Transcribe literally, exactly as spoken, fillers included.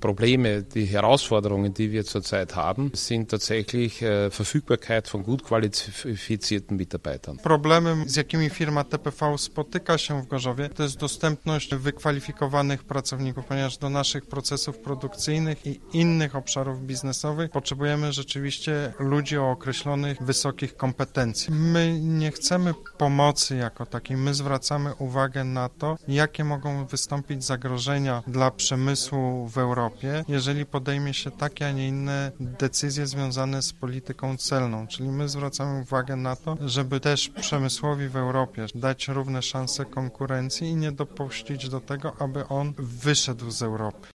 Probleme, die Herausforderungen, die wir zurzeit haben, sind tatsächlich Verfügbarkeit von gut qualifizierten Mitarbeitern. Problemem, z jakimi firma T P V spotyka się w Gorzowie, to jest dostępność wykwalifikowanych pracowników, ponieważ do naszych procesów produkcyjnych i innych obszarów biznesowych potrzebujemy rzeczywiście ludzi o określonych wysokich kompetencji. My nie chcemy pomocy jako takiej, my zwracamy uwagę na to, jakie mogą wystąpić zagrożenia dla przemysłu w Europie, jeżeli podejmie się takie, a nie inne decyzje związane z polityką celną. Czyli my zwracamy uwagę na to, żeby też przemysłowi w Europie dać równe szanse konkurencji i nie dopuścić do tego, aby on wyszedł z Europy.